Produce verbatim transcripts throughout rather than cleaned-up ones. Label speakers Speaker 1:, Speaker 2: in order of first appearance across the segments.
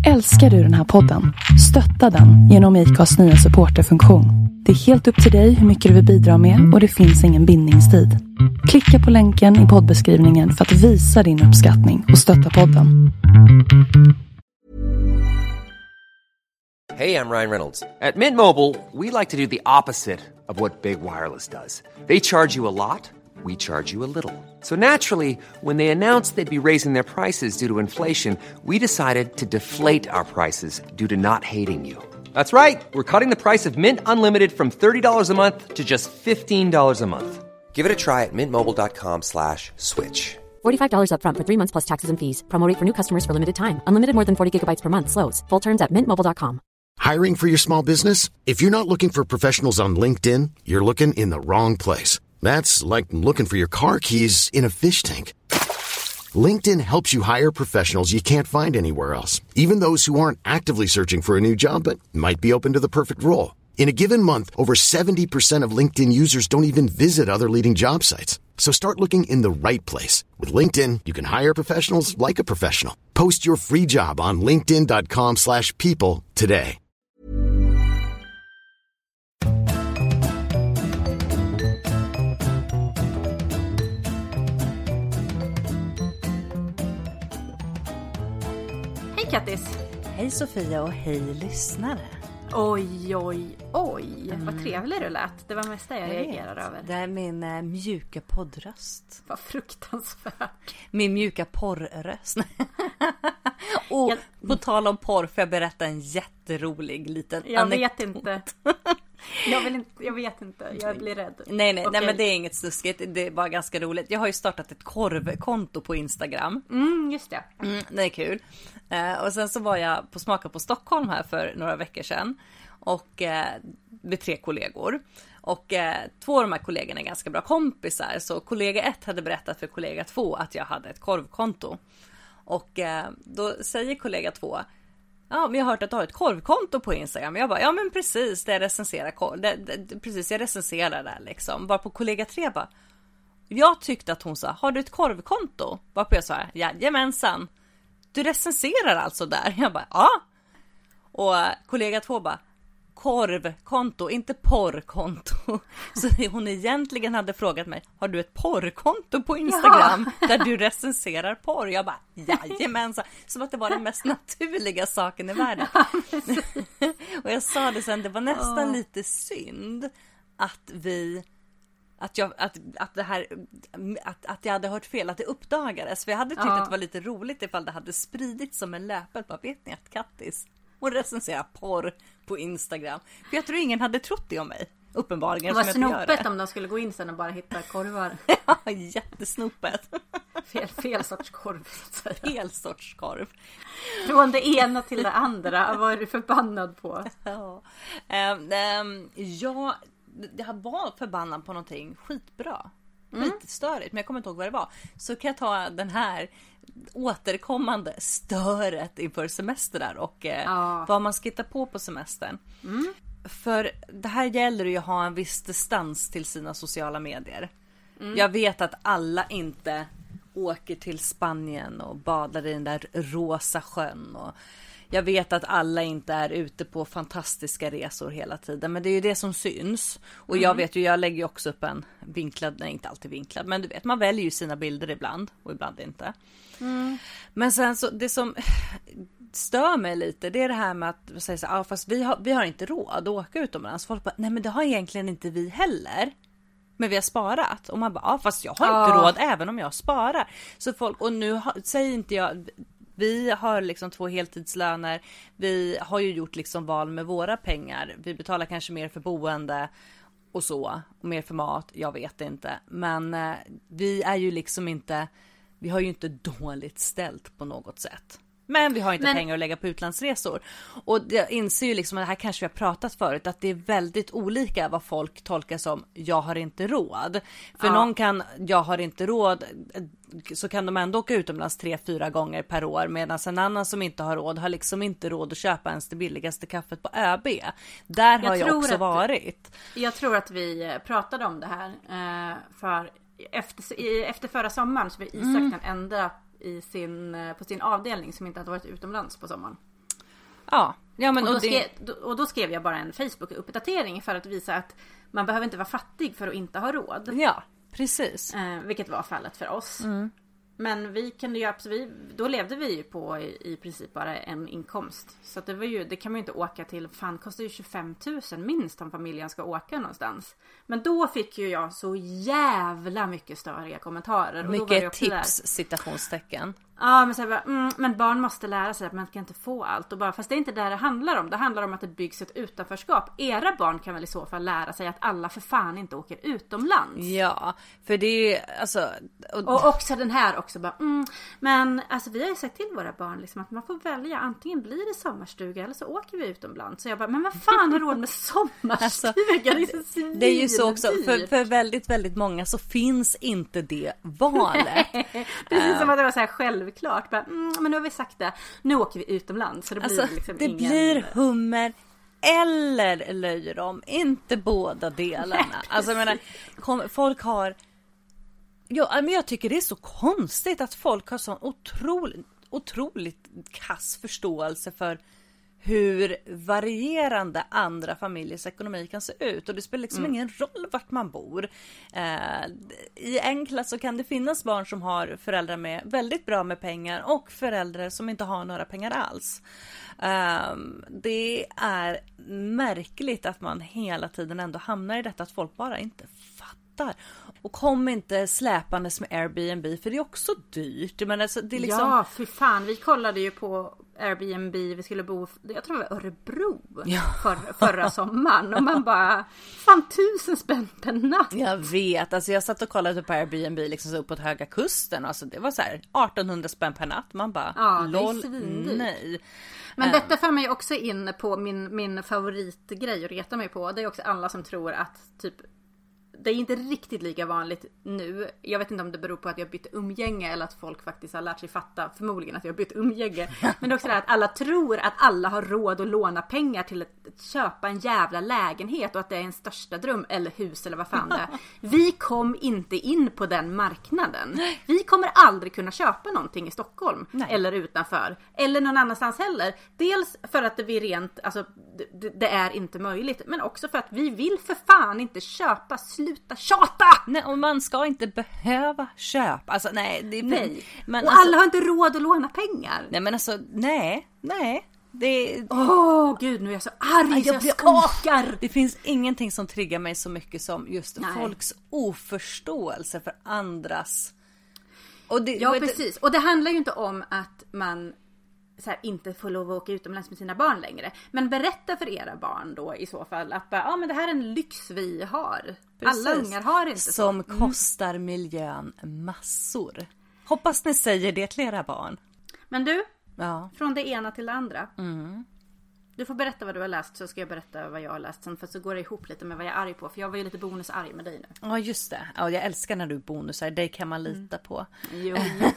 Speaker 1: Älskar du den här podden? Stötta den genom I C A:s nya supporterfunktion. Det är helt upp till dig hur mycket du vill bidra med och det finns ingen bindningstid. Klicka på länken i poddbeskrivningen för att visa din uppskattning och stötta podden.
Speaker 2: Hey, I'm Ryan Reynolds. At Mint Mobile, we like to do the opposite of what Big Wireless does. They charge you a lot. We charge you a little. So naturally, when they announced they'd be raising their prices due to inflation, we decided to deflate our prices due to not hating you. That's right. We're cutting the price of Mint Unlimited from thirty dollars a month to just fifteen dollars a month. Give it a try at mintmobile.com slash switch.
Speaker 3: forty-five dollars up front for three months plus taxes and fees. Promo rate for new customers for limited time. Unlimited more than forty gigabytes per month slows. Full terms at mint mobile dot com.
Speaker 4: Hiring for your small business? If you're not looking for professionals on LinkedIn, you're looking in the wrong place. That's like looking for your car keys in a fish tank. LinkedIn helps you hire professionals you can't find anywhere else, even those who aren't actively searching for a new job but might be open to the perfect role. In a given month, over seventy percent of LinkedIn users don't even visit other leading job sites. So start looking in the right place. With LinkedIn, you can hire professionals like a professional. Post your free job on linkedin dot com slash people today.
Speaker 5: Hej Kattis!
Speaker 6: Hej Sofia och hej lyssnare.
Speaker 5: Oj, oj, oj. Mm. Vad trevlig du lät. Det var mest det jag reagerade över.
Speaker 6: Det är min äh, mjuka poddröst.
Speaker 5: Vad fruktansvärt.
Speaker 6: Min mjuka porrröst. Och jag... på tal om porr får jag berätta en jätterolig liten
Speaker 5: jag
Speaker 6: anekdot.
Speaker 5: Jag vet inte. Jag, vill inte, jag vet inte, jag blir rädd.
Speaker 6: Nej, nej,
Speaker 5: okay.
Speaker 6: nej, men det är inget snuskigt. Det är bara ganska roligt. Jag har ju startat ett korvkonto på Instagram.
Speaker 5: Mm, just det.
Speaker 6: Mm, det är kul. Eh, och sen så var jag på Smaka på Stockholm här för några veckor sedan. Och eh, med tre kollegor. Och eh, två av de här kollegorna är ganska bra kompisar. Så kollega ett hade berättat för kollega två att jag hade ett korvkonto. Och eh, då säger kollega två: ja, men jag har hört att du har ett korvkonto på Instagram. Jag bara, ja men precis, det jag recenserar korv, det, det, precis, jag recenserar där liksom. Bara på kollega tre bara, jag tyckte att hon sa, har du ett korvkonto? Varpå jag sa, jajamensan. Du recenserar alltså där? Jag bara, ja. Och kollega två bara, korvkonto, inte porrkonto. Så hon egentligen hade frågat mig, har du ett porrkonto på Instagram ja. Där du recenserar porr? Jag bara, jajamensan. Som att det var den mest naturliga saken i världen. Och jag sa det sen, det var nästan oh. lite synd att vi att jag att att det här att att jag hade hört fel, att det uppdagades. För jag hade tyckt ja. Att det var lite roligt ifall det hade spridits som en löpeld. Bara, vet ni att Kattis och recenserar porr på Instagram? För jag tror ingen hade trott det om mig. Uppenbarligen.
Speaker 5: Det var snopet om de skulle gå in sen och bara hitta korvar.
Speaker 6: Ja, jättesnopet.
Speaker 5: Fel, fel sorts korv.
Speaker 6: Fel sorts korv.
Speaker 5: Från det ena till det andra. Vad är du förbannad på?
Speaker 6: Ja, um, um, jag, jag var förbannad på någonting skitbra. Skitstörigt, men jag kommer inte ihåg vad det var. Så kan jag ta den här återkommande störet inför semestrar och eh, ja. Vad man ska hitta på på semestern. Mm. För det här gäller ju att ha en viss distans till sina sociala medier. Mm. Jag vet att alla inte åker till Spanien och badar i den där rosa sjön. Och jag vet att alla inte är ute på fantastiska resor hela tiden. Men det är ju det som syns. Och mm. jag vet ju, jag lägger ju också upp en vinklad, nej inte alltid vinklad. Men du vet, man väljer ju sina bilder ibland och ibland inte. Mm. Men sen så, det som stör mig lite, det är det här med att säga så, ah, fast vi har, vi har inte råd att åka utomlands. Folk bara, nej men det har egentligen inte vi heller. Men vi har sparat. Och man bara, ja ah, fast jag har ah. inte råd även om jag sparar. Så folk, och nu har, säger inte jag, vi har liksom två heltidslöner. Vi har ju gjort liksom val med våra pengar. Vi betalar kanske mer för boende och så. Och mer för mat, jag vet inte. Men eh, vi är ju liksom inte, vi har ju inte dåligt ställt på något sätt. Men vi har inte Men... pengar att lägga på utlandsresor. Och jag inser ju liksom, att det här kanske vi har pratat förut, att det är väldigt olika vad folk tolkar som jag har inte råd. För ja. Någon kan, jag har inte råd, så kan de ändå åka utomlands tre, fyra gånger per år. Medan en annan som inte har råd har liksom inte råd att köpa ens det billigaste kaffet på ÖB. Där har jag, jag också att, varit.
Speaker 5: Jag tror att vi pratade om det här eh, för efter, i, efter förra sommaren så var Isak mm. den enda i sin, på sin avdelning som inte hade varit utomlands på sommaren.
Speaker 6: Ja, ja men
Speaker 5: och, då
Speaker 6: och, det...
Speaker 5: skrev, och då skrev jag bara en Facebook-uppdatering för att visa att man behöver inte vara fattig för att inte ha råd.
Speaker 6: Ja, precis.
Speaker 5: Eh, vilket var fallet för oss.
Speaker 6: Mm.
Speaker 5: Men vi kunde ju absolut, då levde vi ju på i, i princip bara en inkomst. Så att det var ju, det kan man ju inte åka till, fan kostar ju tjugofem tusen minst om familjen ska åka någonstans. Men då fick ju jag så jävla mycket störiga kommentarer. Och
Speaker 6: mycket
Speaker 5: då var det
Speaker 6: tips,
Speaker 5: där.
Speaker 6: citationstecken.
Speaker 5: Ja, men, så här, mm, men barn måste lära sig att man kan inte få allt. Och bara, fast det är inte där det handlar om. Det handlar om att det byggs ett utanförskap. Era barn kan väl i så fall lära sig att alla för fan inte åker utomlands.
Speaker 6: Ja, för det är ju alltså... Och,
Speaker 5: och också den här också bara, mm, men alltså vi har ju sagt till våra barn liksom, att man får välja. Antingen blir det sommarstuga eller så åker vi utomlands. Så jag bara, men vad fan har råd med sommarstuga?
Speaker 6: Alltså,
Speaker 5: det, är så
Speaker 6: det är ju så också, för, för väldigt, väldigt många så finns inte det valet.
Speaker 5: Precis som att det var så här självklart. Bara, mm, men nu har vi sagt det. Nu åker vi utomlands. Så det blir,
Speaker 6: alltså,
Speaker 5: liksom
Speaker 6: det
Speaker 5: ingen...
Speaker 6: blir hummer eller löjrom. Inte båda delarna. Alltså jag menar, kom, folk har... Ja, men jag tycker det är så konstigt att folk har sån otroligt, otroligt kass förståelse för hur varierande andra familjers ekonomi kan se ut. Och det spelar liksom mm. ingen roll vart man bor. Eh, I en klass så kan det finnas barn som har föräldrar med väldigt bra med pengar och föräldrar som inte har några pengar alls. Eh, det är märkligt att man hela tiden ändå hamnar i detta att folk bara inte fattar. Och kom inte släpandes med Airbnb, för det är också dyrt. Men alltså, det är liksom...
Speaker 5: Ja, för fan. Vi kollade ju på Airbnb. Vi skulle bo, jag tror det var Örebro
Speaker 6: ja.
Speaker 5: för, förra sommaren. Och man bara, fan tusen spänn per natt.
Speaker 6: Jag vet, alltså jag satt och kollade på Airbnb liksom så uppåt Höga Kusten. Alltså det var så här artonhundra spänn per natt. Man bara,
Speaker 5: ja,
Speaker 6: lol, nej.
Speaker 5: Men detta för mig också in på min, min favoritgrej att reta mig på. Det är också alla som tror att typ... Det är inte riktigt lika vanligt nu. Jag vet inte om det beror på att jag bytt umgänge eller att folk faktiskt har lärt sig fatta, förmodligen att jag har bytt umgänge. Men det är också det att alla tror att alla har råd att låna pengar till att, att köpa en jävla lägenhet och att det är en största dröm eller hus eller vad fan det är. Vi kom inte in på den marknaden. Vi kommer aldrig kunna köpa någonting i Stockholm. Nej. Eller utanför. Eller någon annanstans heller. Dels för att det blir rent, alltså det, det är inte möjligt. Men också för att vi vill för fan inte köpa sluta tjata!
Speaker 6: Nej, och man ska inte behöva köpa. Alltså nej, det är
Speaker 5: nej.
Speaker 6: Men
Speaker 5: och
Speaker 6: alltså,
Speaker 5: alla har inte råd att låna pengar.
Speaker 6: Nej men alltså, nej, nej. Det
Speaker 5: Åh oh, gud, nu är jag så arg Aj, så jag, jag skakar.
Speaker 6: Det finns ingenting som triggar mig så mycket som just
Speaker 5: nej.
Speaker 6: folks oförståelse för andras. Och det,
Speaker 5: ja,
Speaker 6: och
Speaker 5: precis. Det... Och det handlar ju inte om att man så här, inte får lov att åka utomlands med sina barn längre. Men berätta för era barn då i så fall att ja, men det här är en lyx vi har. Precis. Alla ungar har inte så.
Speaker 6: Som mm. kostar miljön massor. Hoppas ni säger det till era barn.
Speaker 5: Men du,
Speaker 6: ja.
Speaker 5: Från det ena till det andra.
Speaker 6: Mm.
Speaker 5: Du får berätta vad du har läst så ska jag berätta vad jag har läst sen, för så går det ihop lite med vad jag är arg på. För jag var ju lite bonusarg med dig nu.
Speaker 6: Ja just det, ja, jag älskar när du är bonusar, det kan man lita mm. på.
Speaker 5: Jo.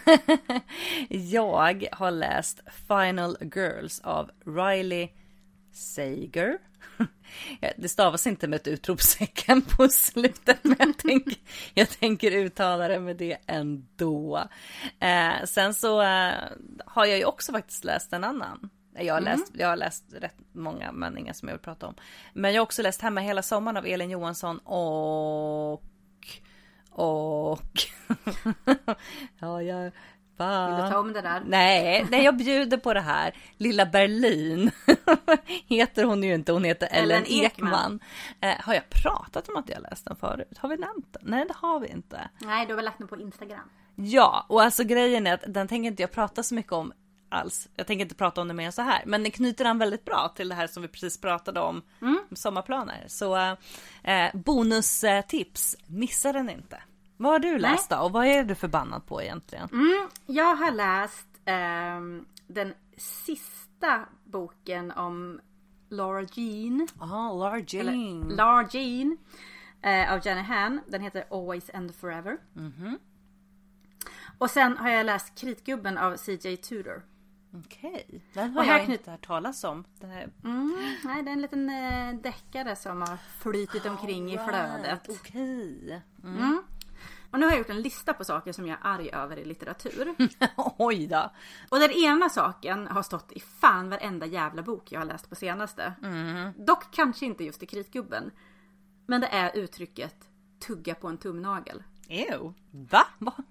Speaker 6: Jag har läst Final Girls av Riley Sager. Det stavas inte med ett utropstecken på slutet, men jag tänker, jag tänker uttala det med det ändå. Eh, sen så eh, har jag ju också faktiskt läst en annan. Jag har, läst, mm. jag har läst rätt många, men inga som jag vill prata om. Men jag har också läst Hemma hela sommaren av Elin Johansson och... Och... ja, jag...
Speaker 5: Vill du ta om det där?
Speaker 6: Nej, nej, jag bjuder på det här. Lilla Berlin heter hon ju inte, hon heter Ellen, Ellen Ekman. Ekman. Eh, har jag pratat om att jag läst den förut? Har vi nämnt den? Nej, det har vi inte.
Speaker 5: Nej, du har väl lagt den på Instagram.
Speaker 6: Ja, och alltså grejen är att den tänker inte jag prata så mycket om alls. Jag tänker inte prata om det mer så här. Men den knyter an väldigt bra till det här som vi precis pratade om. Mm. Sommarplaner. Så eh, bonustips, missa den inte. Vad har du läst då? Och vad är du förbannad på egentligen?
Speaker 5: Mm, jag har läst eh, den sista boken om Laura Jean.
Speaker 6: Ja, ah, Laura Jean.
Speaker 5: Eller, Laura Jean eh, av Jenny Han. Den heter Always and Forever.
Speaker 6: Mhm.
Speaker 5: Och sen har jag läst Kritgubben av C J Tudor.
Speaker 6: Okej, okay. Den har och jag inte hört talas om. Den här...
Speaker 5: mm, nej, det är en liten eh, deckare som har flytit omkring oh, i flödet.
Speaker 6: Okej. Okay.
Speaker 5: Mm. Mm. Och nu har jag gjort en lista på saker som jag är arg över i litteratur.
Speaker 6: Oj då.
Speaker 5: Och den ena saken har stått i fan varenda jävla bok jag har läst på senaste. Mm. Dock kanske inte just i Kritgubben. Men det är uttrycket tugga på en tumnagel.
Speaker 6: Ew. Va?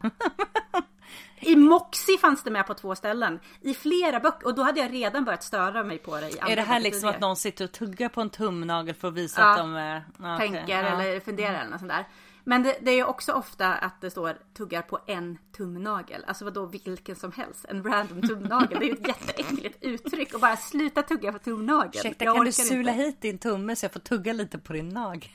Speaker 5: I Moxie fanns det med på två ställen. I flera böcker. Och då hade jag redan börjat störa mig på det i andra.
Speaker 6: Är det här liksom
Speaker 5: tidigare.
Speaker 6: att någon sitter och tuggar på en tumnagel för att visa
Speaker 5: ja,
Speaker 6: att de är... Okay.
Speaker 5: tänker
Speaker 6: ja.
Speaker 5: eller funderar eller något sånt där. Men det, det är ju också ofta att det står tuggar på en tumnagel. Alltså vadå vilken som helst. En random tumnagel. Det är ju ett jätteäckligt uttryck. Och bara sluta tugga på tumnageln.
Speaker 6: Ursäkta, kan du sula inte. hit din tumme så jag får tugga lite på din nagel?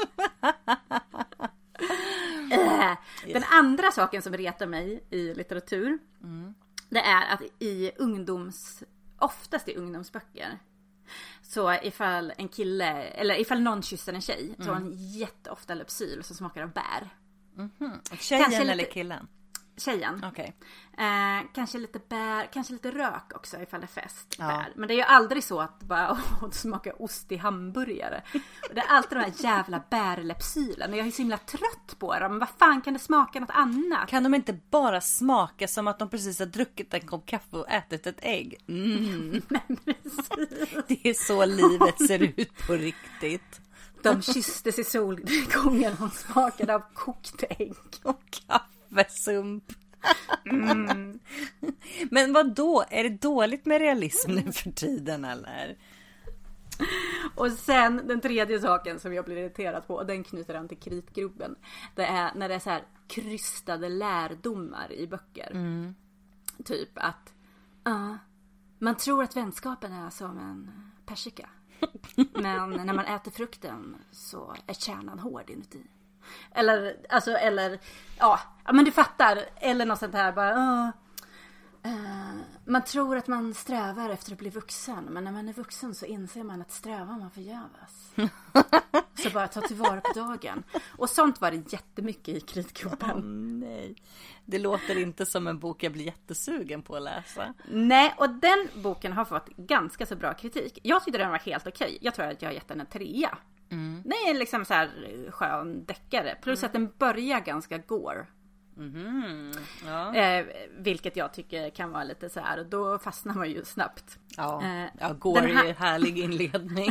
Speaker 5: Den andra saken som retar mig i litteratur. Mm. Det är att i ungdoms... Oftast i ungdomsböcker. Så ifall en kille, eller ifall någon kysser en tjej, mm. så har han jätteofta Lypsyl som smakar av bär.
Speaker 6: Mm-hmm. Tjejen kanske eller lite, killen?
Speaker 5: Tjejen.
Speaker 6: Okay.
Speaker 5: Eh, kanske lite bär, kanske lite rök också ifall det är fest.
Speaker 6: Ja.
Speaker 5: Bär. Men det är ju aldrig så att bara, oh, det smakar ost i hamburgare. Och det är alltid de här jävla bärlepsylen. Och jag är så himla trött på dem. Men vad fan, kan det smaka något annat?
Speaker 6: Kan de inte bara smaka som att de precis har druckit en kopp kaffe och ätit ett ägg? Mm.
Speaker 5: Men precis.
Speaker 6: Det är så livet ser ut på riktigt.
Speaker 5: De kysstes i solgången och smakade av kokt ägg.
Speaker 6: Och kaffesump. Mm. Men vad då? Är det dåligt med realism nu för tiden eller?
Speaker 5: Och sen den tredje saken som jag blir irriterad på, och den knyter an till Kritgubben. Det är när det är så här krystade lärdomar i böcker. Mm. Typ att uh, man tror att vänskapen är som en persika. Men när man äter frukten så är kärnan hård inuti. Eller, alltså, eller, ja, men du fattar. Eller något sånt här, bara, uh, uh, man tror att man strävar efter att bli vuxen. Men när man är vuxen så inser man att strävar man förgäves. Så bara ta tillvara på dagen. Och sånt var det jättemycket i Kritgubben.
Speaker 6: Oh, nej. Det låter inte som en bok jag blir jättesugen på att läsa.
Speaker 5: Nej, och den boken har fått ganska så bra kritik. Jag tyckte den var helt okej. Jag tror att jag har gett den en trea. Mm. Det är liksom så här skön deckare. Plus mm. att den börjar ganska gore.
Speaker 6: Mm. Ja.
Speaker 5: Eh, vilket jag tycker kan vara lite så här. Och då fastnar man ju snabbt.
Speaker 6: Ja, eh, ja gore här... är en härlig inledning.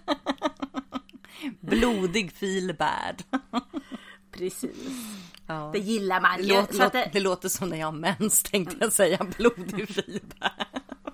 Speaker 6: Blodig filbärd.
Speaker 5: Precis.
Speaker 6: Ja.
Speaker 5: Det gillar man ju.
Speaker 6: Det, låt,
Speaker 5: så att
Speaker 6: det... det låter som när jag har mens, tänkte jag säga. Blodig filbärd.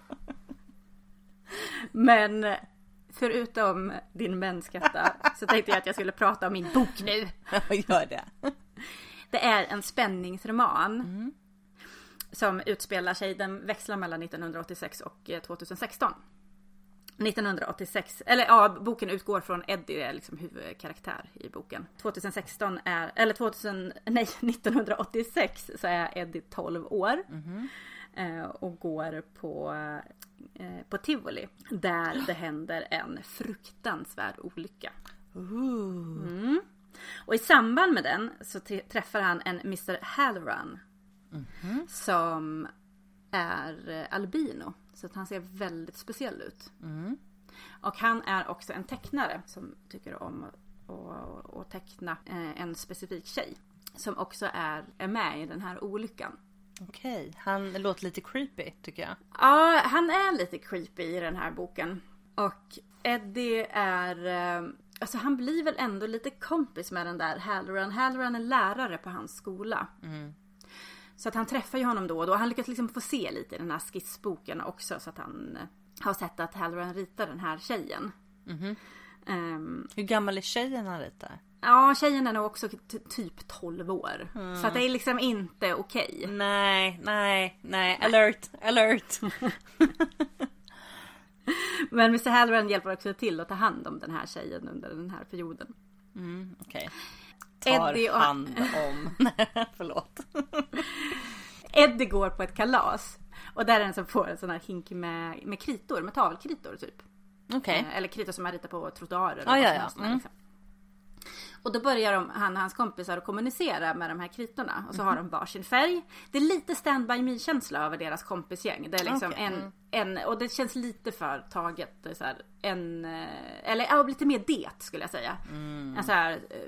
Speaker 5: Men förutom din menskatta så tänkte jag att jag skulle prata om min bok nu.
Speaker 6: Ja, gör det.
Speaker 5: Det är en spänningsroman mm. som utspelar sig, den växlar mellan nittonhundraåttiosex och tjugohundrasexton. nittonhundraåttiosex, eller ja, boken utgår från Eddie, är liksom huvudkaraktär i boken. tjugohundrasexton är, eller tvåtusen, nej, nittonhundraåttiosex så är Eddie tolv år mm. eh, och går på, eh, på Tivoli där det händer en fruktansvärd olycka. Mm. Och i samband med den så t- träffar han en mister Halloran mm. som är albino. Så att han ser väldigt speciell ut. Mm. Och han är också en tecknare som tycker om att, att teckna en specifik tjej. Som också är, är med i den här olyckan.
Speaker 6: Okej, okay. Han låter lite creepy tycker jag.
Speaker 5: Ja, han är lite creepy i den här boken. Och Eddie är... Alltså han blir väl ändå lite kompis med den där Halloran. Halloran är lärare på hans skola. Mm. Så att han träffar ju honom då och då. Han lyckas liksom få se lite i den här skissboken också. Så att han har sett att Halloran ritar den här tjejen. Mm-hmm. Um,
Speaker 6: Hur gammal är tjejen han ritar?
Speaker 5: Ja, tjejen är nog också t- typ tolv år. Mm. Så att det är liksom inte okej. Okay.
Speaker 6: Nej, nej, nej. Alert, alert.
Speaker 5: Men mister Halloran hjälper också till att ta hand om den här tjejen under den här perioden.
Speaker 6: Mm, okej. Okay. Tar Eddie och... hand om. Förlåt.
Speaker 5: Eddie går på ett kalas. Och där är en som får en sån här hink med, med kritor, med tavelkritor typ.
Speaker 6: Okej. Okay.
Speaker 5: Eh, eller kritor som man ritar på trottoarer.
Speaker 6: Ah, ja, ja. Mm.
Speaker 5: Liksom. Och då börjar de, han och hans kompisar att kommunicera med de här kritorna. Och så mm-hmm. har de varsin färg. Det är lite Stand By Me-känsla över deras kompisgäng. Det är liksom okay. en, en... Och det känns lite för taget. Så här, en, eller ja, lite mer det skulle jag säga. Mm. En så här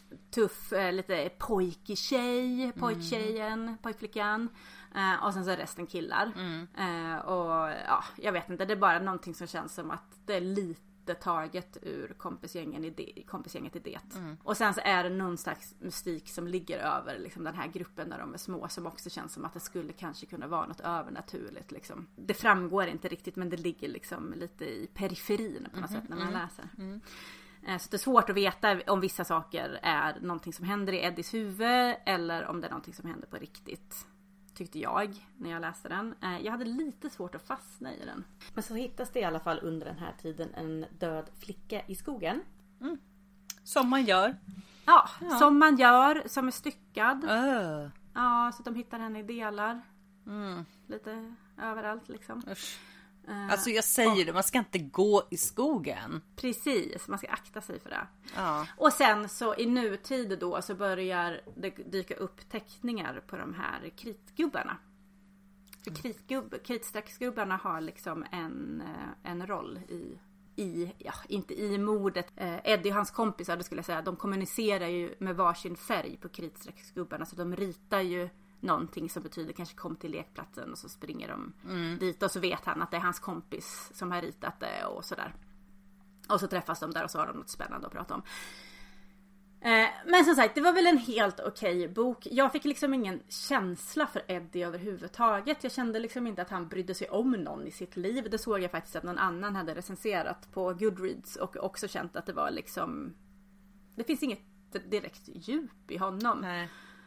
Speaker 5: tuff, eh, lite pojktjej, pojktjejen, mm. pojkflickan. Eh, och sen så är resten killar. Mm. Eh, och ja, jag vet inte, det är bara någonting som känns som att det är lite taget ur kompisgängen i det, kompisgänget i det. Mm. Och sen så är det någon slags mystik som ligger över liksom, den här gruppen när de är små, som också känns som att det skulle kanske kunna vara något övernaturligt. Liksom. Det framgår inte riktigt, men det ligger liksom lite i periferin på något mm-hmm. sätt när man mm. läser. Mm. Så det är svårt att veta om vissa saker är någonting som händer i Eddies huvud eller om det är någonting som händer på riktigt. Tyckte jag när jag läste den. Jag hade lite svårt att fastna i den. Men så hittas det i alla fall under den här tiden en död flicka i skogen.
Speaker 6: Mm. Som man gör.
Speaker 5: Ja, ja, som man gör. Som är styckad.
Speaker 6: Uh.
Speaker 5: Ja, så att de hittar henne i delar. Mm. Lite överallt liksom.
Speaker 6: Usch. Alltså jag säger det, man ska inte gå i skogen.
Speaker 5: Precis, man ska akta sig för det.
Speaker 6: Ja.
Speaker 5: Och sen så i nutid då så börjar det dyka upp teckningar på de här kritgubbarna. För kritgubb, kritstrecksgubbarna har liksom en, en roll i, i, ja inte i mordet. Eddie och hans kompisar, det skulle jag säga, de kommunicerar ju med varsin färg på kritstrecksgubbarna. Så de ritar ju någonting som betyder kanske kom till lekplatsen och så springer de mm. dit och så vet han att det är hans kompis som har ritat det och sådär. Och så träffas de där och så har de något spännande att prata om. Eh, men som sagt, det var väl en helt okej bok. Jag fick liksom ingen känsla för Eddie överhuvudtaget. Jag kände liksom inte att han brydde sig om någon i sitt liv. Det såg jag faktiskt att någon annan hade recenserat på Goodreads och också känt att det var liksom... Det finns inget direkt djup i honom.
Speaker 6: Nej.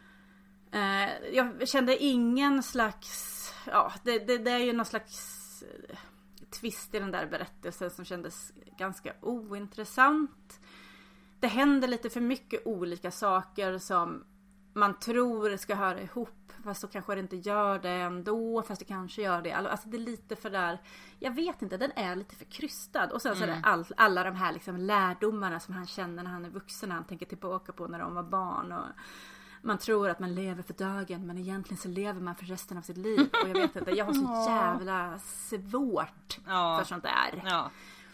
Speaker 5: Jag kände ingen slags, ja det, det, det är ju någon slags twist i den där berättelsen som kändes ganska ointressant. Det händer lite för mycket olika saker som man tror ska höra ihop, fast så kanske det inte gör det ändå, fast det kanske gör det. Alltså det är lite för där, jag vet inte, den är lite för krystad. Och sen mm. så är det all, alla de här liksom lärdomarna som han känner när han är vuxen, när han tänker tillbaka på när de var barn och man tror att man lever för dagen, men egentligen så lever man för resten av sitt liv. Och jag vet inte, jag har så jävla svårt ja. för sånt där.
Speaker 6: Ja.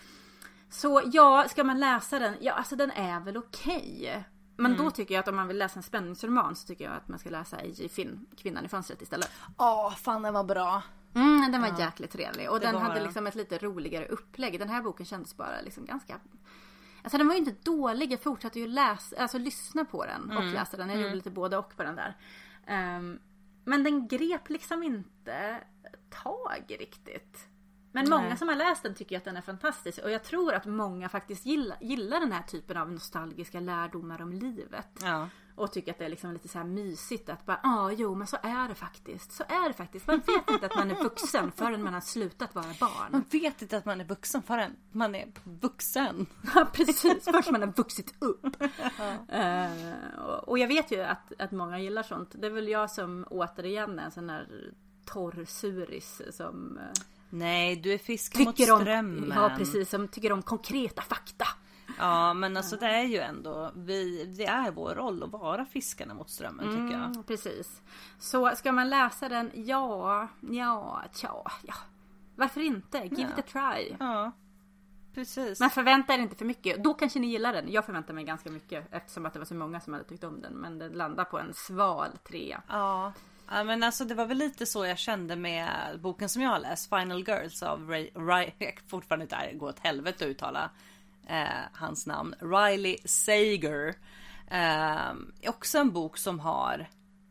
Speaker 5: Så ja, ska man läsa den? Ja, alltså den är väl okej. Okay. Men mm. då tycker jag att om man vill läsa en spänningsroman så tycker jag att man ska läsa A J. Finn, Kvinnan i fönstret istället.
Speaker 6: Åh, fan den var bra.
Speaker 5: Mm, den var ja. jäkligt trevlig. Och
Speaker 6: det
Speaker 5: den
Speaker 6: var...
Speaker 5: hade liksom ett lite roligare upplägg. Den här boken kändes bara liksom ganska... Alltså den var ju inte dålig, jag fortsatte ju läsa, alltså lyssna på den och mm. läsa den. Jag mm. gjorde lite både och på den där. Um, men den grep liksom inte tag riktigt. Men
Speaker 6: Nej.
Speaker 5: många som har läst den tycker att den är fantastisk. Och jag tror att många faktiskt gillar, gillar den här typen av nostalgiska lärdomar om livet.
Speaker 6: Ja.
Speaker 5: Och tycker att det är liksom lite så här mysigt att bara, ja ah, jo men så är det faktiskt. Så är det faktiskt. Man vet inte att man är vuxen förrän man har slutat vara barn.
Speaker 6: Man vet inte att man är vuxen förrän man är vuxen.
Speaker 5: Ja precis, först man har vuxit upp. Ja. Uh, och, och jag vet ju att, att många gillar sånt. Det är väl jag som återigen är en sån här torr suris som... Uh,
Speaker 6: Nej, du är fisken mot strömmen.
Speaker 5: Om, ja precis, som tycker om konkreta fakta.
Speaker 6: Ja, men alltså det är ju ändå vi, det är vår roll att vara fiskarna mot strömmen mm, tycker jag.
Speaker 5: Precis. Så ska man läsa den? Ja, ja, tja, ja. Varför inte? Give
Speaker 6: ja.
Speaker 5: it a try.
Speaker 6: Ja, precis.
Speaker 5: Men förvänta er inte för mycket. Då kanske ni gillar den. Jag förväntar mig ganska mycket eftersom att det var så många som hade tyckt om den. Men det landar på en sval trea.
Speaker 6: Ja. Ja men alltså det var väl lite så jag kände med boken som jag har läst, Final Girls av Ray, Ray jag fortfarande inte går åt helvete att uttala eh, hans namn, Riley Sager. Eh, också en bok som har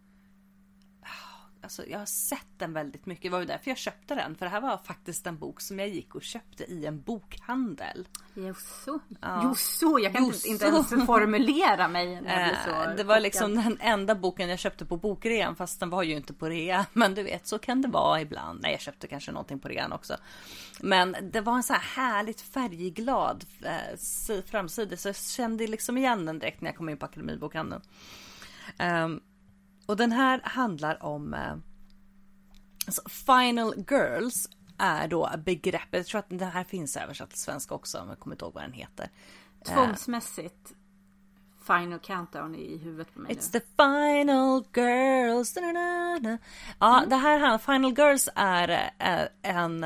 Speaker 6: alltså jag har sett den väldigt mycket. Det var ju därför jag köpte den. För det här var faktiskt en bok som jag gick och köpte i en bokhandel.
Speaker 5: Josso.
Speaker 6: Ja.
Speaker 5: Josso. Jag kan Josso. inte ens formulera mig när jag blir så
Speaker 6: det var liksom den enda boken jag köpte på bokrean. Fast den var ju inte på rea. Men du vet, så kan det vara ibland. Nej, jag köpte kanske någonting på rean också. Men det var en så här härligt färgglad eh, framsida. Så jag kände liksom igen den direkt när jag kom in på Akademibokhandeln. Um, Och den här handlar om eh, alltså Final Girls är då begreppet. Jag tror att det här finns översatt till svenska också, men jag kommer inte ihåg vad den heter.
Speaker 5: Tvångsmässigt Final Countdown i huvudet på mig.
Speaker 6: It's nu. The Final Girls. Da, da, da. Ja, mm. det här Final Girls är eh, en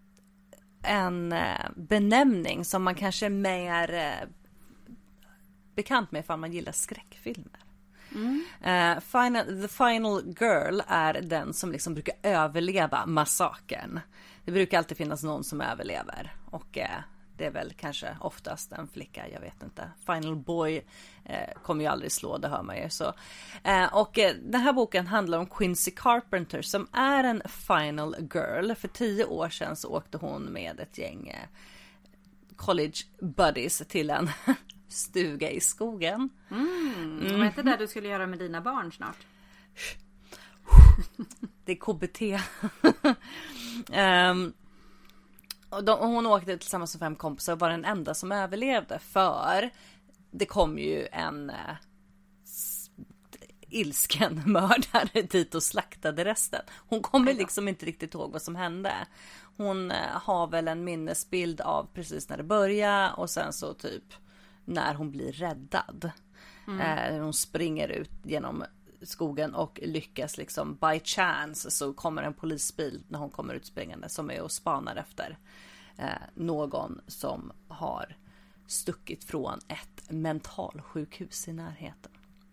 Speaker 6: en benämning som man kanske mer eh, bekant med ifall man gillar skräckfilmer. Mm. Uh, final, The Final Girl är den som liksom brukar överleva massakern. Det brukar alltid finnas någon som överlever. Och uh, det är väl kanske oftast en flicka, jag vet inte. Final Boy uh, kommer ju aldrig slå, det hör man ju. Så. Uh, och uh, den här boken handlar om Quincy Carpenter som är en Final Girl. För tio år sedan så åkte hon med ett gäng uh, college buddies till en stuga i skogen.
Speaker 5: Mm. Mm. Var inte det du skulle göra med dina barn snart?
Speaker 6: Det är K B T. um, och de, och hon åkte tillsammans med fem kompisar och var den enda som överlevde. För det kom ju en uh, ilsken mördare dit och slaktade resten. Hon kommer liksom inte riktigt ihåg vad som hände. Hon uh, har väl en minnesbild av precis när det började och sen så typ när hon blir räddad. Mm. Eh, hon springer ut genom skogen och lyckas liksom by chance så kommer en polisbil när hon kommer ut springande som är och spanar efter eh, någon som har stuckit från ett mentalsjukhus i närheten.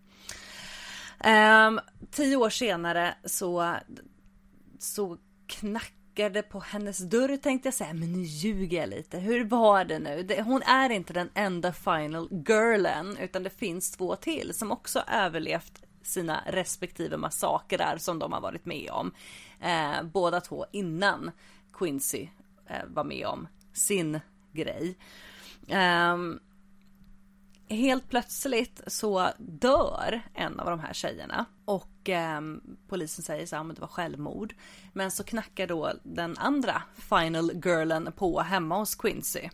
Speaker 6: Eh, tio år senare så så knackar det på hennes dörr, tänkte jag säga, men nu ljuger jag lite. Hur var det nu? Det, hon är inte den enda final girlen, utan det finns två till som också överlevt sina respektive massakrer som de har varit med om. Eh, båda två innan Quincy eh, var med om sin grej. Eh, helt plötsligt så dör en av de här tjejerna och eh, polisen säger så här, men det var självmord. Men så knackar då den andra final girlen på hemma hos Quincy.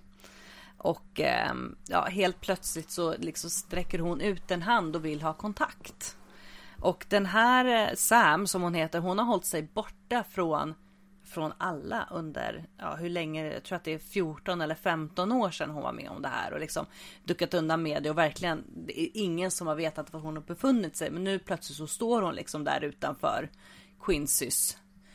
Speaker 6: Och eh, ja, helt plötsligt så liksom sträcker hon ut en hand och vill ha kontakt. Och den här Sam som hon heter, hon har hållit sig borta från från alla under, ja, hur länge, jag tror att det är fjorton eller femton år sedan hon var med om det här och liksom duckat undan med det och verkligen, det är ingen som har vetat var hon har befunnit sig, men nu plötsligt så står hon liksom där utanför Quincy's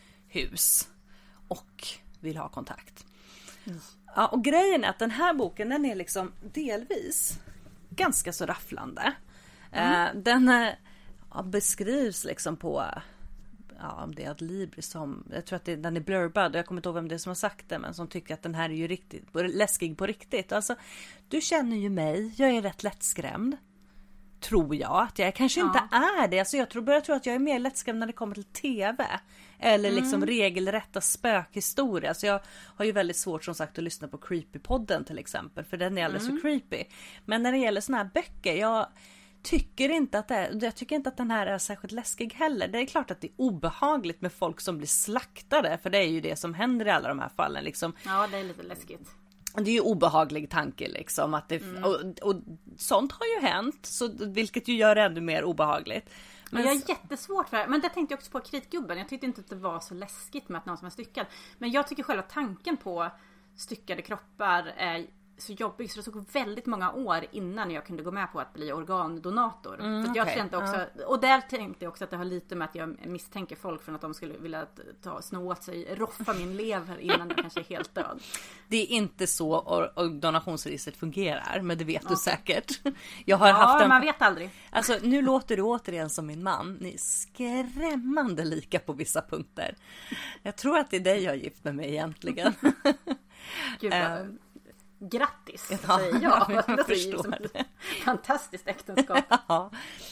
Speaker 6: hus och vill ha kontakt. Mm. Ja, och grejen är att den här boken, den är liksom delvis ganska så rafflande. Mm. Uh, den uh, beskrivs liksom på, ja, om det är Adlibris som, jag tror att det, den är blurbad och jag kommer inte ihåg vem det är som har sagt det, men som tycker att den här är ju riktigt läskig på riktigt. Alltså, du känner ju mig, jag är rätt lättskrämd. Tror jag att jag kanske ja. inte är det. Alltså jag tror, börjar tro att jag är mer lättskrämd när det kommer till tv. Eller mm. liksom regelrätta spökhistorier. Alltså jag har ju väldigt svårt som sagt att lyssna på Creepypodden till exempel. För den är alldeles mm. för creepy. Men när det gäller såna här böcker, jag tycker inte att det är, jag tycker inte att den här är särskilt läskig heller. Det är klart att det är obehagligt med folk som blir slaktade. För det är ju det som händer i alla de här fallen. Liksom.
Speaker 5: Ja, det är lite läskigt.
Speaker 6: Det är ju obehaglig tanke liksom. Att det, mm. och, och sånt har ju hänt. Så, vilket ju gör det ännu mer obehagligt.
Speaker 5: Men jag är jättesvårt för det. Men det tänkte jag också på Kritgubben. Jag tyckte inte att det var så läskigt med att någon som är styckad. Men jag tycker själva tanken på styckade kroppar är så jobbig. Så det tog väldigt många år innan jag kunde gå med på att bli organdonator. Mm, för jag okay. tänkte också, ja. Och där tänkte jag också att det har lite med att jag misstänker folk från att de skulle vilja ta, sno åt sig, roffa min lever innan jag kanske är helt död.
Speaker 6: Det är inte så och donationsregistret fungerar, men det vet okay. du säkert. Jag har
Speaker 5: ja,
Speaker 6: haft en...
Speaker 5: man vet aldrig.
Speaker 6: Alltså, nu låter du återigen som min man. Ni är skrämmande lika på vissa punkter. Jag tror att det är dig jag har gift med mig egentligen.
Speaker 5: Gud, vad... Grattis, ja, säger jag. jag det är som ett fantastiskt äktenskap.
Speaker 6: Ja.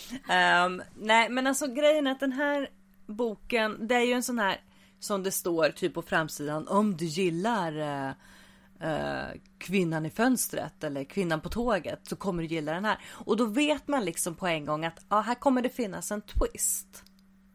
Speaker 6: Um, nej, men alltså grejen är att den här boken, det är ju en sån här som det står typ på framsidan, om du gillar uh, uh, kvinnan i fönstret eller kvinnan på tåget så kommer du gilla den här. Och då vet man liksom på en gång att ja, här kommer det finnas en twist.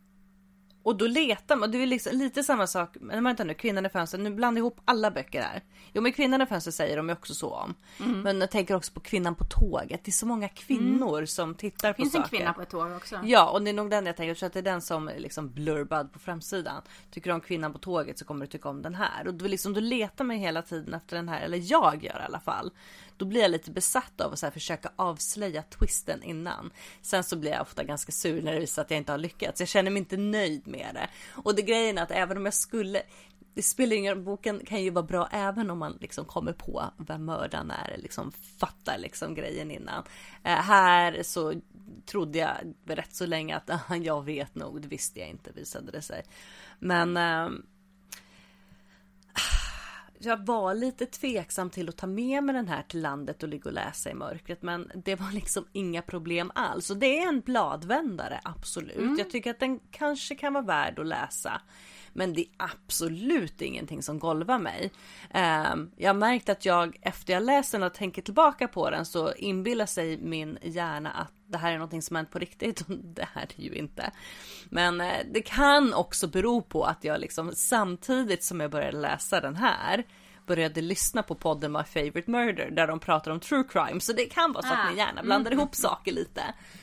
Speaker 6: Och då letar man, det är liksom lite samma sak, men vänta nu, kvinnan i fönstret, nu blandar ihop alla böcker här. Jo, men kvinnan i fönstret säger de också så om. Mm. Men jag tänker också på kvinnan på tåget. Det är så många kvinnor mm. som tittar på
Speaker 5: finns
Speaker 6: saker.
Speaker 5: Finns en kvinna på ett tåg också?
Speaker 6: Ja, och det är nog den jag tänker, så att det är den som är liksom blurbad på framsidan. Tycker du om kvinnan på tåget så kommer du tycka om den här. Och då liksom, du letar mig hela tiden efter den här, eller jag gör i alla fall. Då blir jag lite besatt av att så här försöka avslöja twisten innan. Sen så blir jag ofta ganska sur när det visar att jag inte har lyckats. Jag känner mig inte nöjd med det. Och det grejen är att även om jag skulle... det spelar ingen, boken kan ju vara bra även om man liksom kommer på vem mördaren är, liksom fattar liksom grejen innan. Eh, här så trodde jag rätt så länge att ah, jag vet nog, det visste jag inte, visade det sig. Men eh, jag var lite tveksam till att ta med mig den här till landet och ligga och läsa i mörkret, men det var liksom inga problem alls. Och det är en bladvändare, absolut. Mm. Jag tycker att den kanske kan vara värd att läsa. Men det är absolut ingenting som golvar mig. Um, jag har märkt att jag efter jag läst den och tänker tillbaka på den så inbillar sig min hjärna att det här är någonting som hänt på riktigt. Och det här är det ju inte. Men uh, det kan också bero på att jag liksom samtidigt som jag började läsa den här började lyssna på podden My Favorite Murder där de pratar om true crime. Så det kan vara så att min hjärna blandar ihop saker lite.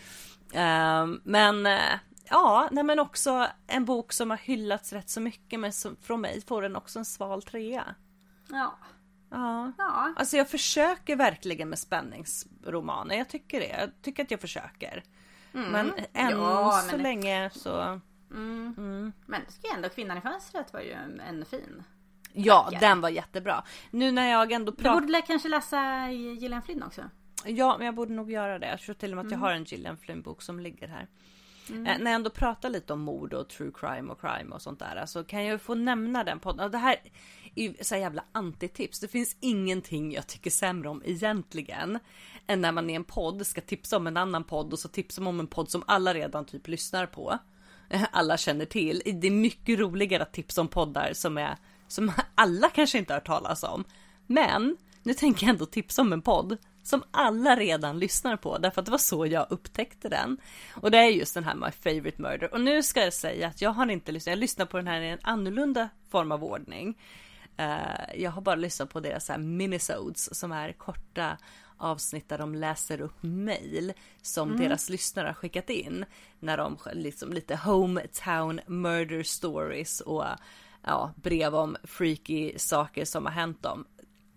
Speaker 6: Um, men... Uh, Ja, nej men också en bok som har hyllats rätt så mycket, men som, från mig får den också en sval trea.
Speaker 5: Ja.
Speaker 6: Ja.
Speaker 5: Ja.
Speaker 6: Alltså jag försöker verkligen med spänningsromaner. Jag tycker det. Jag tycker att jag försöker. Mm. Men än ja, så men... länge så...
Speaker 5: Mm. Mm. Men det ska ändå, Kvinnan i fönstret var ju en, en fin.
Speaker 6: Ja, tackare. Den var jättebra. Nu när jag ändå pratar...
Speaker 5: Du borde kanske läsa Gillian Flynn också.
Speaker 6: Ja, men jag borde nog göra det. Jag tror till och med att jag har en Gillian Flynn-bok som ligger här. Mm. Eh, när jag ändå pratar lite om mord och true crime och crime och sånt där, så kan jag få nämna den podden. Det här är ju så jävla antitips. Det finns ingenting jag tycker sämre om egentligen än när man i en podd ska tipsa om en annan podd och så tipsar man om en podd som alla redan typ lyssnar på. Alla känner till. Det är mycket roligare att tipsa om poddar som är som alla kanske inte har hört talas om. Men nu tänker jag ändå tipsa om en podd som alla redan lyssnar på, därför att det var så jag upptäckte den. Och det är just den här My Favorite Murder. Och nu ska jag säga att jag har inte lyssnat, jag lyssnar på den här i en annorlunda form av ordning. Uh, jag har bara lyssnat på deras så här minisodes som är korta avsnitt där de läser upp mejl som mm. deras lyssnare har skickat in. När de liksom lite hometown murder stories och ja, brev om freaky saker som har hänt dem.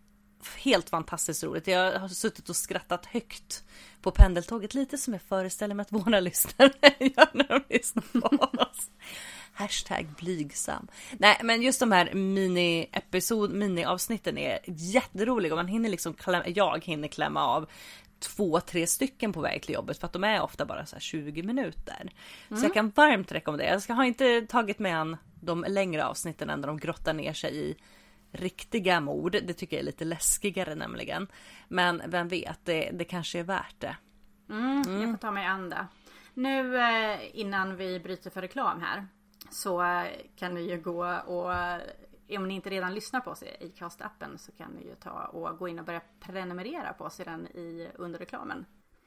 Speaker 6: Helt fantastiskt roligt. Jag har suttit och skrattat högt på pendeltåget, lite som jag föreställer mig att våra lyssnare gör när de lyssnar på oss. Hashtag blygsam. Nej, men just de här mini-episod, mini-avsnitten är jätteroliga. Man hinner liksom klämma, jag hinner klämma av två, tre stycken på väg till jobbet, för att de är ofta bara så här tjugo minuter. Mm. Så jag kan varmt rekommendera. Jag ska ha inte tagit med an de längre avsnitten än när de grottar ner sig i riktiga mord. Det tycker jag är lite läskigare nämligen. Men vem vet, det, det kanske är värt det.
Speaker 5: Mm, mm. Jag får ta mig an det. Nu eh, innan vi bryter för reklam här, så eh, kan ni ju gå och, om ni inte redan lyssnar på oss i Acast-appen, så kan ni ju ta och gå in och börja prenumerera på oss redan i, under reklamen.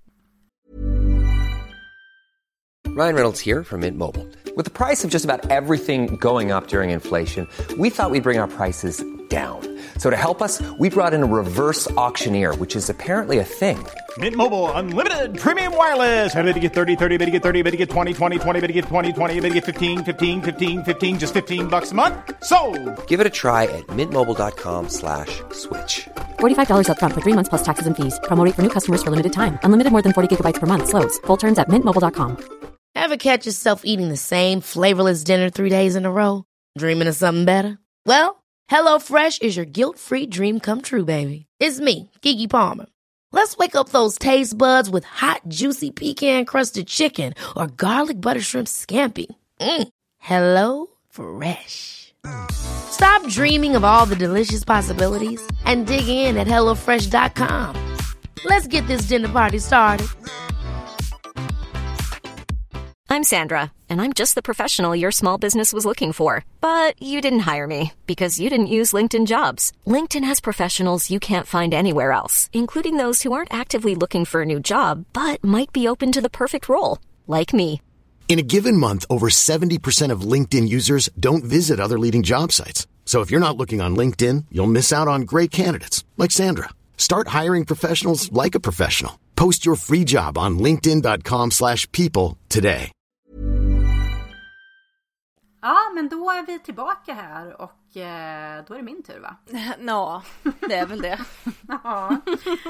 Speaker 2: Ryan Reynolds here from Mint Mobile. With the price of just about everything going up during inflation, we thought we'd bring our prices down. So to help us, we brought in a reverse auctioneer, which is apparently a thing.
Speaker 7: Mint Mobile Unlimited Premium Wireless. How to get thirty, thirty, how to get thirty, how to get twenty, twenty, twenty, how to get twenty, twenty, how to get fifteen, fifteen, fifteen, fifteen, just fifteen bucks a month? Sold!
Speaker 2: Give it a try at mintmobile.com slash switch.
Speaker 3: forty-five dollars up front for three months plus taxes and fees. Promo rate for new customers for limited time. Unlimited more than forty gigabytes per month. Slows full terms at mint mobile dot com.
Speaker 8: Ever catch yourself eating the same flavorless dinner three days in a row? Dreaming of something better? Well, HelloFresh is your guilt-free dream come true, baby. It's me, Keke Palmer. Let's wake up those taste buds with hot, juicy pecan-crusted chicken or garlic butter shrimp scampi. Mm. Hello Fresh. Stop dreaming of all the delicious possibilities and dig in at hello fresh dot com. Let's get this dinner party started.
Speaker 9: I'm Sandra, and I'm just the professional your small business was looking for. But you didn't hire me because you didn't use LinkedIn Jobs. LinkedIn has professionals you can't find anywhere else, including those who aren't actively looking for a new job, but might be open to the perfect role, like me.
Speaker 4: In a given month, over seventy percent of LinkedIn users don't visit other leading job sites. So if you're not looking on LinkedIn, you'll miss out on great candidates like Sandra. Start hiring professionals like a professional. Post your free job on linkedin dot com slash people today.
Speaker 5: Ja, men då är vi tillbaka här och eh, då är det min tur, va?
Speaker 6: Ja, det är väl det.
Speaker 5: Ja.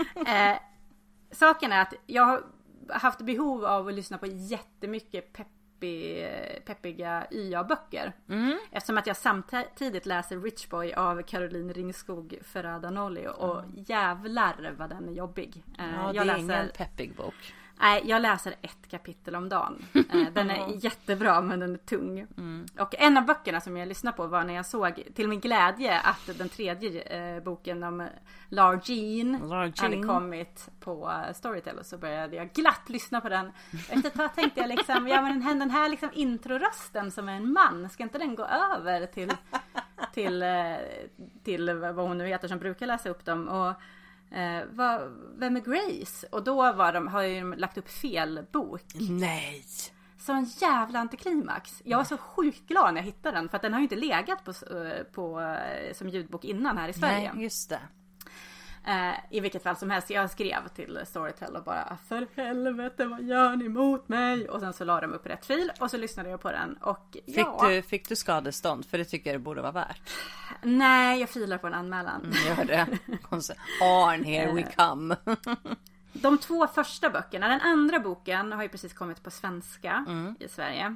Speaker 5: Eh, saken är att jag har haft behov av att lyssna på jättemycket pepp, peppig, peppiga Y A-böcker.
Speaker 6: Mm.
Speaker 5: Eftersom att jag samtidigt läser Rich Boy av Caroline Ringskog Ferrada-Nolli och mm. jävlar vad den är jobbig.
Speaker 6: Ja,
Speaker 5: jag
Speaker 6: det är
Speaker 5: läser...
Speaker 6: ingen peppig bok.
Speaker 5: Nej, jag läser ett kapitel om dagen. Den är jättebra men den är tung.
Speaker 6: Mm.
Speaker 5: Och en av böckerna som jag lyssnade på var när jag såg till min glädje att den tredje eh, boken om Lara Jean hade kommit på Storytel. Och så började jag glatt lyssna på den. Efter ett tag tänkte jag liksom, ja men den här liksom introrösten som är en man, ska inte den gå över till, till, till vad hon nu heter som brukar läsa upp dem? Och Eh, vad, vem är Grace? Och då var de, har ju lagt upp fel bok.
Speaker 6: Nej.
Speaker 5: Så en jävla antiklimax. Jag var så sjukt glad när jag hittade den. För att den har ju inte legat på, på, som ljudbok innan här i Sverige.
Speaker 6: Nej, just det.
Speaker 5: Eh, I vilket fall som helst. Jag skrev till Storytel och bara, för helvete, vad gör ni mot mig? Och sen så la de upp rätt fil. Och så lyssnade jag på den. Och
Speaker 6: fick,
Speaker 5: ja,
Speaker 6: du, fick du skadestånd? För det tycker jag det borde vara värt.
Speaker 5: Nej, jag filar på en anmälan.
Speaker 6: Mm, gör det. Arn, here we come.
Speaker 5: De två första böckerna. Den andra boken har ju precis kommit på svenska mm. i Sverige.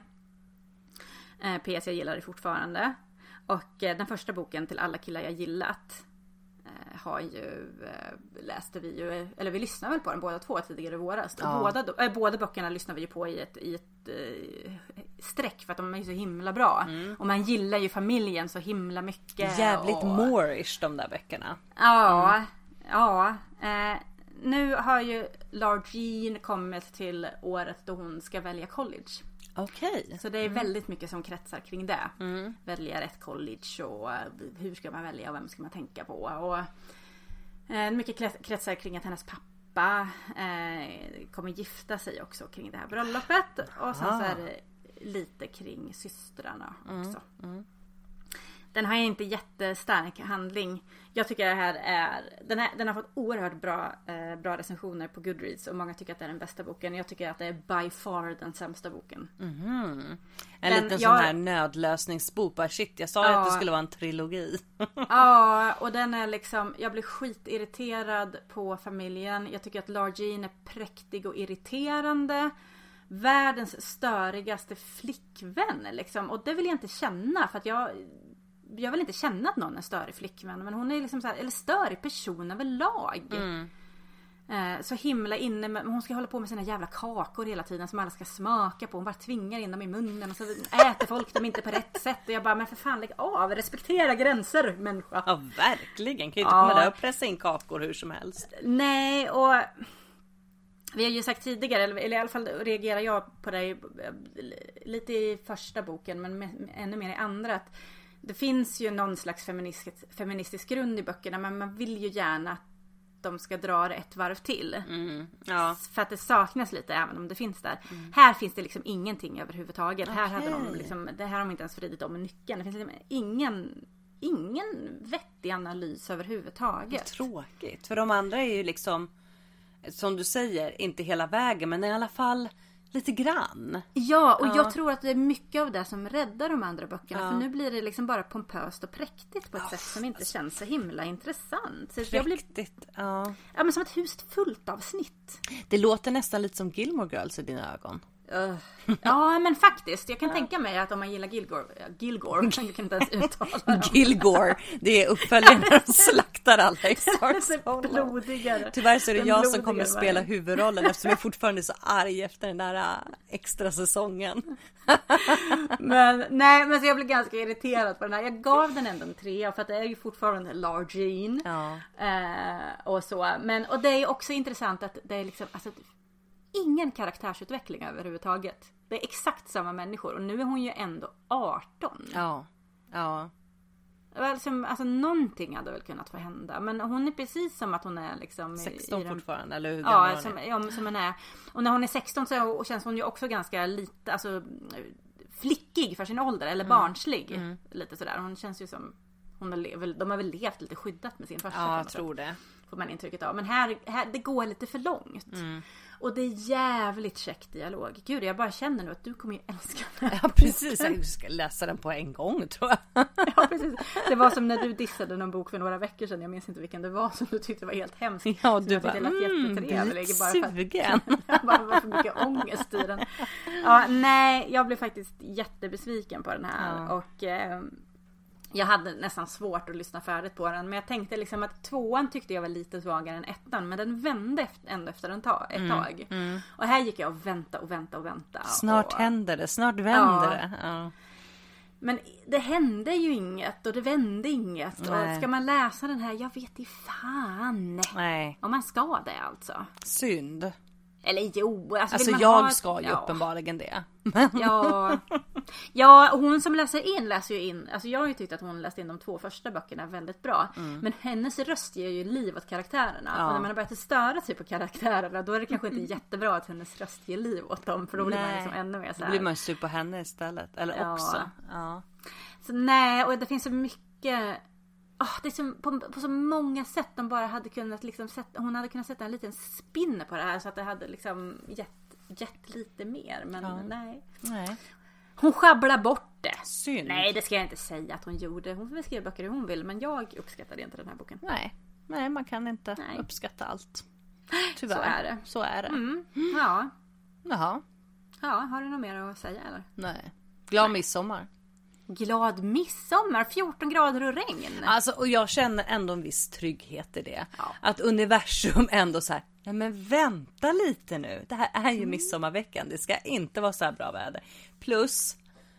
Speaker 5: Eh, P S, jag gillar det fortfarande. Och eh, den första boken, Till alla killar jag gillat, eh, har ju eh, läste vi ju, eller vi lyssnade väl på den båda två tidigare i våras. Ja. Båda, äh, båda böckerna lyssnade vi ju på i ett, i ett eh, streck för att de är ju så himla bra. Mm. Och man gillar ju familjen så himla mycket.
Speaker 6: Jävligt
Speaker 5: och...
Speaker 6: Moorish de där böckerna.
Speaker 5: Ja,
Speaker 6: mm.
Speaker 5: ja. Eh, nu har ju Lara Jean kommit till året då hon ska välja college.
Speaker 6: Okej. Okay.
Speaker 5: Så det är
Speaker 6: mm.
Speaker 5: väldigt mycket som kretsar kring det.
Speaker 6: Mm.
Speaker 5: Välja rätt college och hur ska man välja och vem ska man tänka på. Och eh, mycket kretsar kring att hennes pappa eh, kommer gifta sig också kring det här bröllopet. Och sen ah. så är det lite kring systrarna också.
Speaker 6: Mm. Mm.
Speaker 5: Den har inte jättestark handling. Jag tycker det här är... Den, här, den har fått oerhört bra, eh, bra recensioner på Goodreads. Och många tycker att det är den bästa boken. Jag tycker att det är by far den sämsta boken.
Speaker 6: Mm-hmm. En
Speaker 5: den,
Speaker 6: liten
Speaker 5: jag,
Speaker 6: sån här nödlösningsbok. Bara, shit, jag sa ja, att det skulle vara en trilogi.
Speaker 5: Ja, och den är liksom... Jag blir skitirriterad på familjen. Jag tycker att Lara Jean är präktig och irriterande. Världens störigaste flickvän liksom. Och det vill jag inte känna. För att jag... Jag vill inte känna att någon är störig flickvän. Men hon är liksom så här, eller störig person överlag. Mm. Eh, så himla inne med, hon ska hålla på med sina jävla kakor hela tiden som alla ska smaka på. Hon bara tvingar in dem i munnen och så äter folk dem inte på rätt sätt. Och jag bara, men för fan, lägg av, respektera gränser, människa.
Speaker 6: Ja, verkligen. Kan ju inte komma ja. där och pressa in kakor hur som helst.
Speaker 5: Nej, och vi har ju sagt tidigare, eller i alla fall reagerar jag på det lite i första boken, men med, ännu mer i andra, att det finns ju någon slags feministisk, feministisk grund i böckerna, men man vill ju gärna att de ska dra det ett varv till.
Speaker 6: Mm, ja.
Speaker 5: För att det saknas lite, även om det finns där. Mm. Här finns det liksom ingenting överhuvudtaget.
Speaker 6: Okay.
Speaker 5: Här hade de liksom, det här har de inte ens vridit om nyckeln. Det finns liksom ingen, ingen vettig analys överhuvudtaget.
Speaker 6: Tråkigt, för de andra är ju liksom, som du säger, inte hela vägen, men i alla fall lite grann.
Speaker 5: Ja, och
Speaker 6: ja.
Speaker 5: jag tror att det är mycket av det som räddar de andra böckerna.
Speaker 6: Ja.
Speaker 5: För nu blir det liksom bara pompöst och präktigt på ett oh, sätt som inte alltså, känns så himla intressant. Så
Speaker 6: präktigt,
Speaker 5: jag blir,
Speaker 6: ja.
Speaker 5: Ja, men som ett hus fullt av snitt.
Speaker 6: Det låter nästan lite som Gilmore Girls i dina ögon.
Speaker 5: Uh, ja, men faktiskt. Jag kan ja. tänka mig att om man gillar Gilgore, Gilgore, jag kan inte ens uttala
Speaker 6: Gilgore, det är uppföljaren när de slaktar alla i
Speaker 5: blodigare.
Speaker 6: Tyvärr så är det Den jag som kommer att spela huvudrollen eftersom jag fortfarande är så arg efter den där extra säsongen.
Speaker 5: Men nej, men så jag blev ganska irriterad på den här. Jag gav den ändå en tre för att det är ju fortfarande Lara Jean.
Speaker 6: Ja.
Speaker 5: Eh, och så. Men, och det är också intressant att det är liksom, alltså, ingen karaktärsutveckling överhuvudtaget. Det är exakt samma människor. Och nu är hon ju ändå arton.
Speaker 6: Ja, ja.
Speaker 5: Alltså, alltså någonting hade väl kunnat få hända. Men hon är precis som att hon är liksom
Speaker 6: sexton
Speaker 5: i den...
Speaker 6: fortfarande, eller hur
Speaker 5: gammal ja, som, ja, som hon är. Och när hon är sexton så känns hon ju också ganska lite, alltså flickig för sin ålder. Eller
Speaker 6: mm.
Speaker 5: barnslig.
Speaker 6: Mm.
Speaker 5: Lite sådär. Hon känns ju som hon har väl, de har väl levt lite skyddat med sin farsa.
Speaker 6: Ja, jag tror det.
Speaker 5: Får man intrycket av. Men här, här det går lite för långt. Mm. Och det är jävligt käck dialog. Gud, jag bara känner nu att du kommer ju älska den här
Speaker 6: Ja, precis. Jag ska läsa den på en gång, tror jag.
Speaker 5: Ja, precis. Det var som när du dissade någon bok för några veckor sedan. Jag minns inte vilken det var som du tyckte var helt hemskt.
Speaker 6: Ja, du bara, mm,
Speaker 5: sugen. Jag bara, var för mycket ångest i den. Ja, nej, jag blev faktiskt jättebesviken på den här. Ja. Och... Eh, jag hade nästan svårt att lyssna färdigt på den. Men jag tänkte liksom att tvåan tyckte jag var lite svagare än ettan. Men den vände ändå efter en tag, ett
Speaker 6: mm,
Speaker 5: tag.
Speaker 6: Mm.
Speaker 5: Och här gick jag och vänta och vänta och vänta.
Speaker 6: Snart
Speaker 5: och,
Speaker 6: händer det, snart vänder
Speaker 5: ja.
Speaker 6: det. Ja.
Speaker 5: Men det hände ju inget och det vände inget.
Speaker 6: Nej.
Speaker 5: Och ska man läsa den här, jag vet i fan.
Speaker 6: Nej.
Speaker 5: Om man ska det alltså.
Speaker 6: Synd.
Speaker 5: Eller jo, alltså,
Speaker 6: alltså
Speaker 5: man
Speaker 6: jag
Speaker 5: ha...
Speaker 6: ska ju
Speaker 5: ja.
Speaker 6: uppenbarligen det.
Speaker 5: Ja. Ja, hon som läser in läser ju in. Alltså jag har ju tyckt att hon läste in de två första böckerna väldigt bra. Mm. Men hennes röst ger ju liv åt karaktärerna. Ja. Och när man har börjat störa sig på karaktärerna, då är det kanske inte jättebra att hennes röst ger liv åt dem. För då blir nej. man liksom ännu mer så här.
Speaker 6: Då blir man sur på henne istället. Eller
Speaker 5: ja.
Speaker 6: också. Ja.
Speaker 5: Så nej, och det finns så mycket... Oh, det är så, på, på så många sätt de bara hade kunnat liksom sätta, hon hade kunnat sätta en liten spinn på det här så att det hade liksom gett, gett lite mer, men ja. nej.
Speaker 6: nej.
Speaker 5: Hon sjabblar bort det.
Speaker 6: Synd.
Speaker 5: Nej, det ska jag inte säga att hon gjorde. Hon får väl skriva böcker hur hon vill, men jag uppskattade inte den här boken.
Speaker 6: Nej, nej man kan inte nej. uppskatta allt. Tyvärr.
Speaker 5: Så är det.
Speaker 6: Så är det.
Speaker 5: Mm. Ja.
Speaker 6: Jaha.
Speaker 5: Ja, har du något mer att säga eller?
Speaker 6: Nej. Glad nej. midsommar.
Speaker 5: Glad midsommar, fjorton grader och regn.
Speaker 6: Alltså, och jag känner ändå en viss trygghet i det. Ja. Att universum ändå så här, nej men vänta lite nu. Det här är ju mm. midsommarveckan. Det ska inte vara så här bra väder. Plus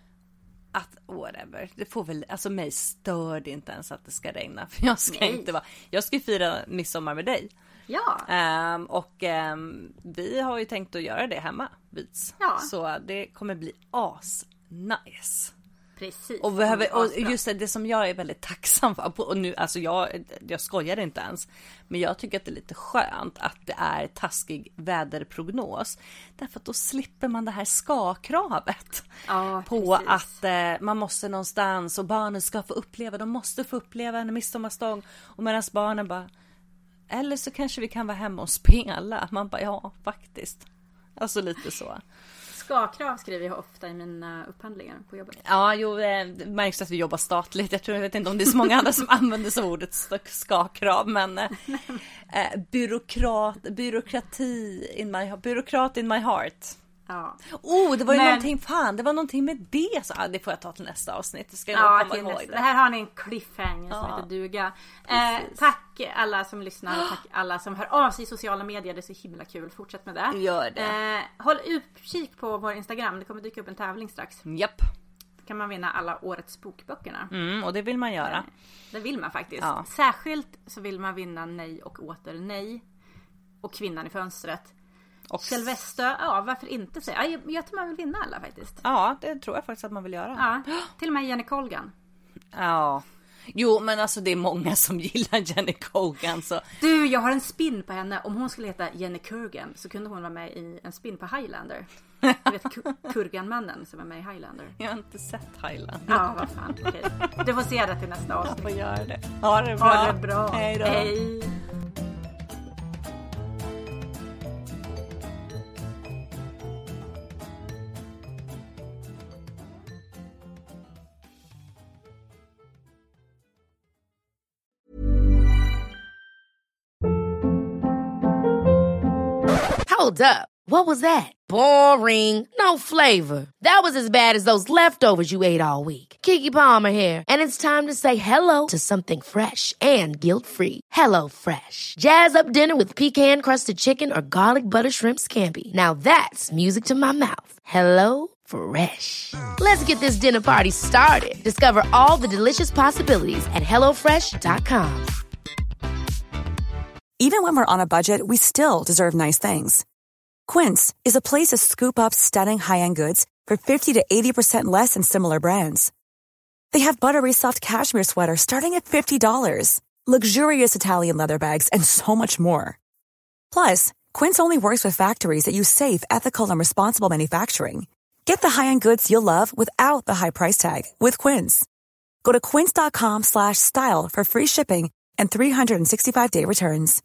Speaker 6: att whatever, det får väl, alltså mig stör det inte ens att det ska regna. För jag ska nej. inte vara, jag ska fira midsommar med dig.
Speaker 5: Ja.
Speaker 6: Um, och um, vi har ju tänkt att göra det hemma, Vits.
Speaker 5: Ja.
Speaker 6: Så det kommer bli as nice.
Speaker 5: Precis.
Speaker 6: Och, behöver, och just det, det som jag är väldigt tacksam för, och nu, alltså jag, jag skojar inte ens, men jag tycker att det är lite skönt att det är taskig väderprognos, därför att då slipper man det här ska-kravet
Speaker 5: ja,
Speaker 6: på
Speaker 5: precis.
Speaker 6: att eh, man måste någonstans och barnen ska få uppleva, de måste få uppleva en midsommarstång, och medan barnen bara, eller så kanske vi kan vara hemma och spela, man bara ja faktiskt, alltså lite så.
Speaker 5: Ska-krav skriver jag ofta i mina upphandlingar på jobbet.
Speaker 6: Ja, jo, det märks att vi jobbar statligt. Jag tror, jag vet inte om det är så många andra som använder så ordet ska-krav, men eh, byråkrat, byråkrati in my, byråkrat in my heart.
Speaker 5: Ja.
Speaker 6: Oh, det var ju
Speaker 5: men...
Speaker 6: någonting, fan, det var någonting med det. Så, ah, det får jag ta till nästa avsnitt. Det ska jag
Speaker 5: ja,
Speaker 6: komma ihåg
Speaker 5: nästa.
Speaker 6: det.
Speaker 5: Det här har ni en cliffhanger som
Speaker 6: ja.
Speaker 5: heter duga. Eh, tack alla som lyssnar, tack alla som hör av sig i sociala medier. Det är så himla kul. Fortsätt med det.
Speaker 6: Gör det.
Speaker 5: Eh, håll utkik på vår Instagram. Det kommer dyka upp en tävling strax.
Speaker 6: Japp.
Speaker 5: Då kan man vinna alla årets bokböckerna.
Speaker 6: Mm, och det vill man göra.
Speaker 5: Det vill man faktiskt.
Speaker 6: Ja.
Speaker 5: Särskilt så vill man vinna Nej och åter nej. Och Kvinnan i fönstret. Och Sylvester, ja varför inte säga. Jag, jag tror man vill vinna alla faktiskt.
Speaker 6: Ja, det tror jag faktiskt att man vill göra.
Speaker 5: Ja, till och med Jenny Colgan.
Speaker 6: Ja. Jo, men alltså det är många som gillar Jenny Colgan så.
Speaker 5: Du, jag har en spin på henne. Om hon skulle heta Jenny Kurgan så kunde hon vara med i en spin på Highlander. Du vet Kurgan-mannen som är med i Highlander.
Speaker 6: Jag har inte sett Highlander.
Speaker 5: Ja, vad fan. Okej. Du får se det till nästa avsnitt.
Speaker 6: Jag får göra det. Ha det bra.
Speaker 5: Ha det bra.
Speaker 6: Hej då.
Speaker 5: Hej.
Speaker 8: Hold up. What was that? Boring. No flavor. That was as bad as those leftovers you ate all week. Keke Palmer here, and it's time to say hello to something fresh and guilt-free. Hello Fresh. Jazz up dinner with pecan-crusted chicken or garlic butter shrimp scampi. Now that's music to my mouth. Hello Fresh. Let's get this dinner party started. Discover all the delicious possibilities at hello fresh dot com.
Speaker 10: Even when we're on a budget, we still deserve nice things. Quince is a place to scoop up stunning high-end goods for fifty to eighty percent less than similar brands. They have buttery soft cashmere sweaters starting at fifty dollars, luxurious Italian leather bags, and so much more. Plus, Quince only works with factories that use safe, ethical, and responsible manufacturing. Get the high-end goods you'll love without the high price tag with Quince. Go to quince.com slash style for free shipping and three sixty-five day returns.